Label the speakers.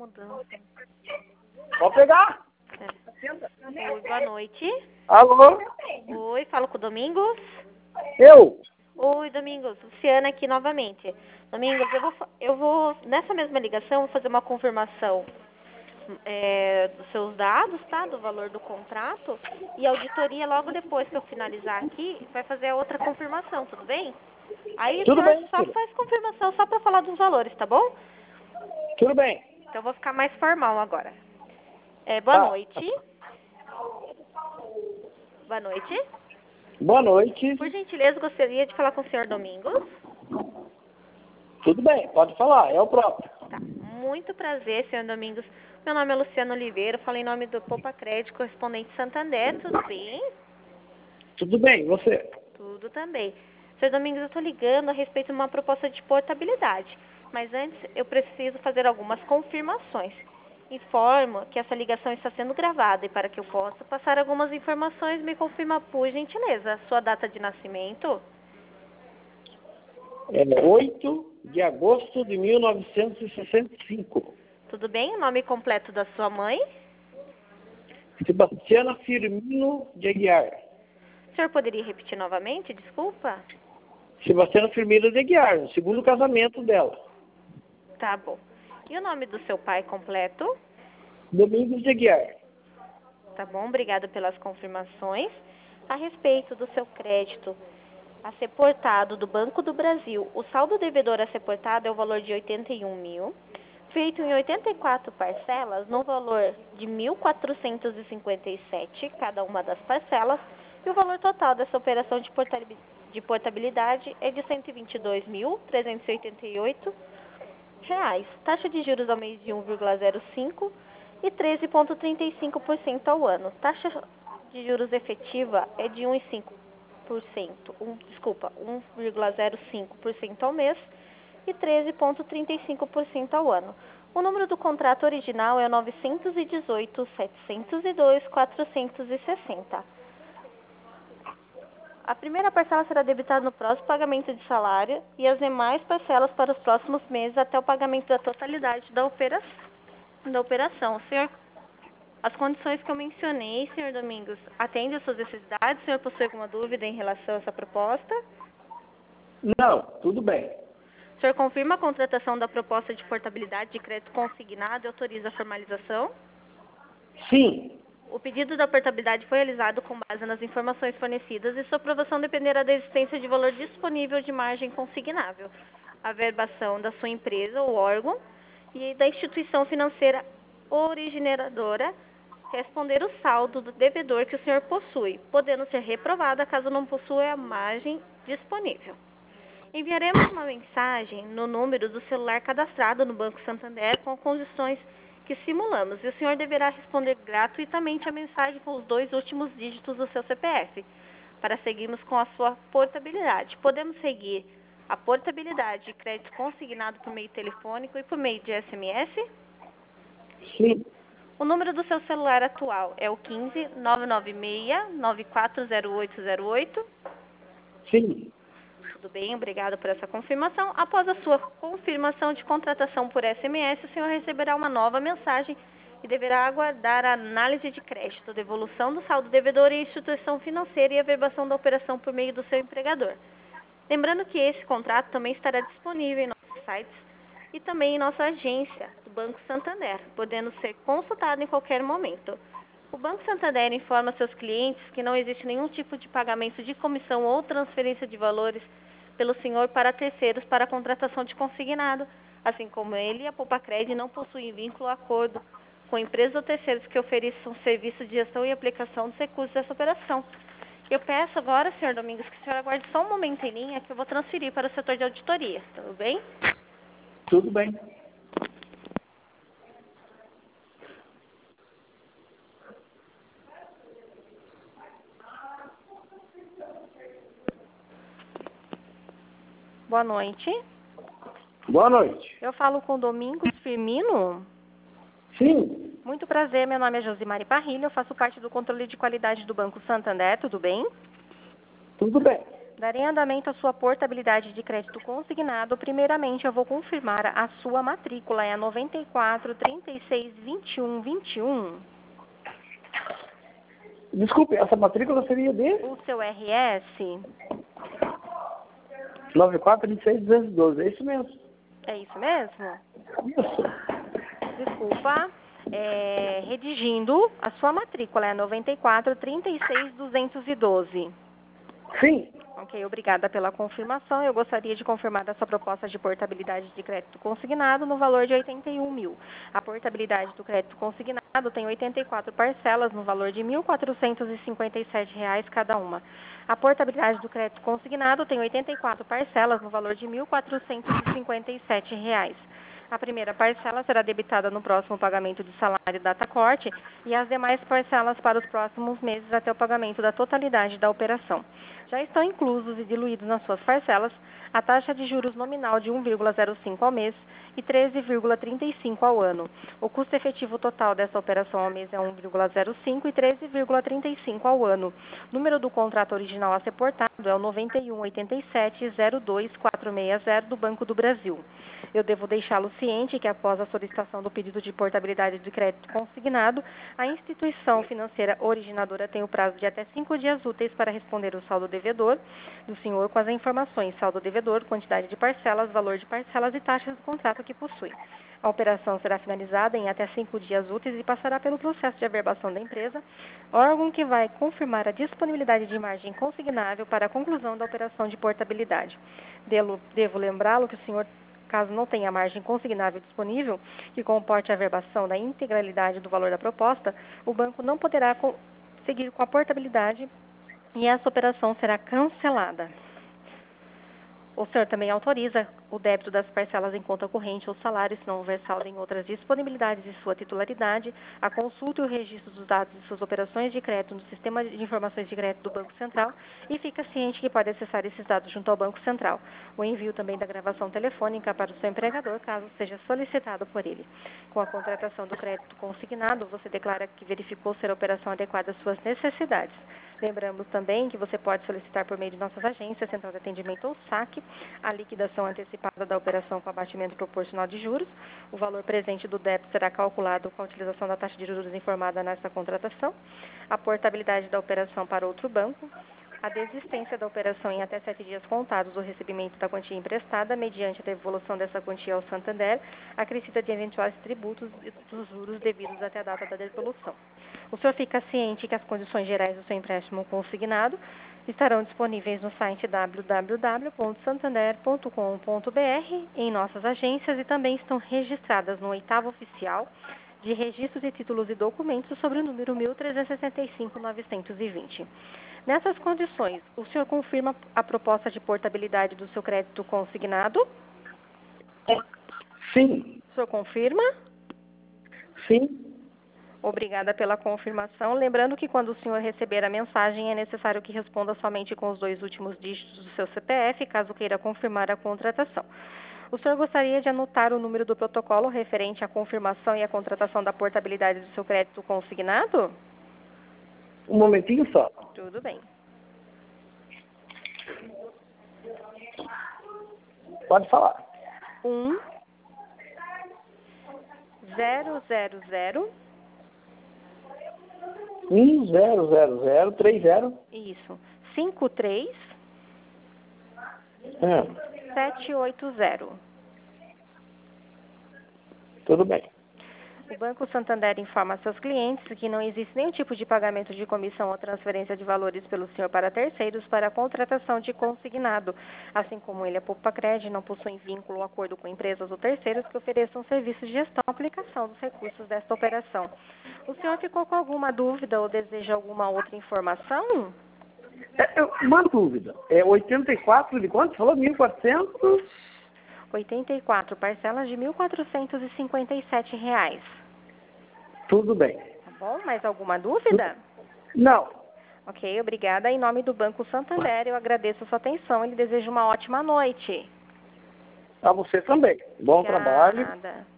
Speaker 1: mudança.
Speaker 2: Pode pegar?
Speaker 1: Oi, boa noite.
Speaker 2: Alô?
Speaker 1: Oi, falo com o Domingos.
Speaker 2: Eu?
Speaker 1: Oi, Domingos. Luciana aqui novamente. Domingos, eu vou nessa mesma ligação, vou fazer uma confirmação dos seus dados, tá? Do valor do contrato. E a auditoria, logo depois que eu finalizar aqui, vai fazer a outra confirmação, tudo bem? Aí o
Speaker 2: Tudo
Speaker 1: senhor
Speaker 2: bem,
Speaker 1: só
Speaker 2: filho.
Speaker 1: faz confirmação só para falar dos valores, tá bom?
Speaker 2: Tudo bem.
Speaker 1: Então eu vou ficar mais formal agora. Boa
Speaker 2: Tá.
Speaker 1: noite. Boa noite.
Speaker 2: Boa noite.
Speaker 1: Por gentileza, gostaria de falar com o senhor Domingos.
Speaker 2: Tudo bem, pode falar, é o próprio.
Speaker 1: Tá. Muito prazer, senhor Domingos. Meu nome é Luciano Oliveira, falo em nome do Poupa Crédito, correspondente Santander, tudo bem?
Speaker 2: Tudo bem, você?
Speaker 1: Tudo também. Senhor Domingos, eu estou ligando a respeito de uma proposta de portabilidade, mas antes eu preciso fazer algumas confirmações. Informo que essa ligação está sendo gravada e para que eu possa passar algumas informações, me confirma por gentileza a sua data de nascimento.
Speaker 2: É 8 de agosto de 1965.
Speaker 1: Tudo bem? O nome completo da sua mãe?
Speaker 2: Sebastiana Firmino de Aguiar.
Speaker 1: O senhor poderia repetir novamente? Desculpa.
Speaker 2: Sebastiana Firmino de Aguiar, o segundo casamento dela.
Speaker 1: Tá bom. E o nome do seu pai completo?
Speaker 2: Domingos de Aguiar.
Speaker 1: Tá bom, obrigada pelas confirmações. A respeito do seu crédito a ser portado do Banco do Brasil, o saldo devedor a ser portado é o valor de 81 mil, feito em 84 parcelas, no valor de 1.457 cada uma das parcelas, e o valor total dessa operação de portabilidade é de 122.388 reais. Taxa de juros ao mês de 1,05 e 13,35% ao ano. Taxa de juros efetiva é de 1,05% ao mês e 13,35% ao ano. O número do contrato original é 918.702.460. A primeira parcela será debitada no próximo pagamento de salário e as demais parcelas para os próximos meses até o pagamento da totalidade da operação. Senhor, as condições que eu mencionei, senhor Domingos, atendem às suas necessidades? O senhor possui alguma dúvida em relação a essa proposta?
Speaker 2: Não, tudo bem.
Speaker 1: O senhor confirma a contratação da proposta de portabilidade de crédito consignado e autoriza a formalização?
Speaker 2: Sim.
Speaker 1: O pedido da portabilidade foi realizado com base nas informações fornecidas e sua aprovação dependerá da existência de valor disponível de margem consignável, a verbação da sua empresa ou órgão e da instituição financeira originadora responder o saldo do devedor que o senhor possui, podendo ser reprovada caso não possua a margem disponível. Enviaremos uma mensagem no número do celular cadastrado no Banco Santander com condições que simulamos e o senhor deverá responder gratuitamente a mensagem com os 2 últimos dígitos do seu CPF para seguirmos com a sua portabilidade. Podemos seguir a portabilidade de crédito consignado por meio telefônico e por meio de SMS?
Speaker 2: Sim.
Speaker 1: O número do seu celular atual é o 15 996 940808.
Speaker 2: Sim.
Speaker 1: Tudo bem, obrigada por essa confirmação. Após a sua confirmação de contratação por SMS, o senhor receberá uma nova mensagem e deverá aguardar a análise de crédito, devolução do saldo devedor e a instituição financeira e a verbação da operação por meio do seu empregador. Lembrando que esse contrato também estará disponível em nossos sites e também em nossa agência do Banco Santander, podendo ser consultado em qualquer momento. O Banco Santander informa seus clientes que não existe nenhum tipo de pagamento de comissão ou transferência de valores pelo senhor para terceiros para a contratação de consignado, assim como ele e a Poupacred não possuem vínculo ou acordo com empresas ou terceiros que ofereçam serviço de gestão e aplicação dos recursos dessa operação. Eu peço agora, senhor Domingos, que o senhor aguarde só um momento em linha que eu vou transferir para o setor de auditoria, tudo bem?
Speaker 2: Tudo bem.
Speaker 1: Boa noite.
Speaker 2: Boa noite.
Speaker 1: Eu falo com o Domingos Firmino.
Speaker 2: Sim.
Speaker 1: Muito prazer, meu nome é Josimari Parrilha, eu faço parte do controle de qualidade do Banco Santander, tudo bem?
Speaker 2: Tudo bem.
Speaker 1: Darei andamento à sua portabilidade de crédito consignado. Primeiramente, eu vou confirmar a sua matrícula. É a 94 36 21 21.
Speaker 2: Desculpe, essa matrícula seria de
Speaker 1: O seu RS?
Speaker 2: 9426-212, é isso mesmo?
Speaker 1: É isso mesmo?
Speaker 2: Isso.
Speaker 1: Desculpa. Redigindo, a sua matrícula é 94 36 212.
Speaker 2: Sim.
Speaker 1: Ok, obrigada pela confirmação. Eu gostaria de confirmar a sua proposta de portabilidade de crédito consignado no valor de 81 mil. A portabilidade do crédito consignado tem 84 parcelas no valor de R$ 1.457 cada uma. A portabilidade do crédito consignado tem 84 parcelas no valor de R$ 1.457. A primeira parcela será debitada no próximo pagamento de salário data corte e as demais parcelas para os próximos meses até o pagamento da totalidade da operação. Já estão inclusos e diluídos nas suas parcelas a taxa de juros nominal de 1,05 ao mês e 13,35 ao ano. O custo efetivo total dessa operação ao mês é 1,05 e 13,35 ao ano. O número do contrato original a ser portado é o 9187-02460 do Banco do Brasil. Eu devo deixá-lo ciente que, após a solicitação do pedido de portabilidade de crédito consignado, a instituição financeira originadora tem o prazo de até 5 dias úteis para responder o saldo devedor do senhor com as informações saldo devedor, quantidade de parcelas, valor de parcelas e taxas do contrato que possui. A operação será finalizada em até 5 dias úteis e passará pelo processo de averbação da empresa, órgão que vai confirmar a disponibilidade de margem consignável para a conclusão da operação de portabilidade. Devo lembrá-lo que o senhor, caso não tenha margem consignável disponível que comporte a averbação da integralidade do valor da proposta, o banco não poderá seguir com a portabilidade e essa operação será cancelada. O senhor também autoriza o débito das parcelas em conta corrente ou salário, se não houver saldo em outras disponibilidades de sua titularidade, a consulta e o registro dos dados de suas operações de crédito no Sistema de Informações de Crédito do Banco Central e fica ciente que pode acessar esses dados junto ao Banco Central. O envio também da gravação telefônica para o seu empregador, caso seja solicitado por ele. Com a contratação do crédito consignado, você declara que verificou ser a operação adequada às suas necessidades. Lembramos também que você pode solicitar por meio de nossas agências, Central de Atendimento ou SAC, a liquidação antecipada da operação com abatimento proporcional de juros. O valor presente do débito será calculado com a utilização da taxa de juros informada nesta contratação. A portabilidade da operação para outro banco. A desistência da operação em até 7 dias contados do recebimento da quantia emprestada, mediante a devolução dessa quantia ao Santander, acrescida de eventuais tributos e dos juros devidos até a data da devolução. O senhor fica ciente que as condições gerais do seu empréstimo consignado estarão disponíveis no site www.santander.com.br, em nossas agências e também estão registradas no 8º Oficial de Registros de Títulos e Documentos sobre o número 1365-920. Nessas condições, o senhor confirma a proposta de portabilidade do seu crédito consignado?
Speaker 2: Sim.
Speaker 1: O senhor confirma?
Speaker 2: Sim.
Speaker 1: Obrigada pela confirmação. Lembrando que quando o senhor receber a mensagem, é necessário que responda somente com os 2 últimos dígitos do seu CPF, caso queira confirmar a contratação. O senhor gostaria de anotar o número do protocolo referente à confirmação e à contratação da portabilidade do seu crédito consignado?
Speaker 2: Um momentinho só.
Speaker 1: Tudo bem.
Speaker 2: Pode falar.
Speaker 1: 1 000
Speaker 2: 30.
Speaker 1: Isso. 53 780.
Speaker 2: Tudo bem.
Speaker 1: O Banco Santander informa a seus clientes que não existe nenhum tipo de pagamento de comissão ou transferência de valores pelo senhor para terceiros para a contratação de consignado, assim como ele, a Poupa-Cred, não possui vínculo ou acordo com empresas ou terceiros que ofereçam serviços de gestão e aplicação dos recursos desta operação. O senhor ficou com alguma dúvida ou deseja alguma outra informação?
Speaker 2: Uma dúvida. É 84 de quanto? Falou 1.400?
Speaker 1: 84 parcelas de R$ 1.457.
Speaker 2: Tudo bem.
Speaker 1: Tá bom? Mais alguma dúvida?
Speaker 2: Não.
Speaker 1: Ok, obrigada. Em nome do Banco Santander, eu agradeço a sua atenção e lhe desejo uma ótima noite.
Speaker 2: A você também. Bom trabalho.
Speaker 1: Obrigada.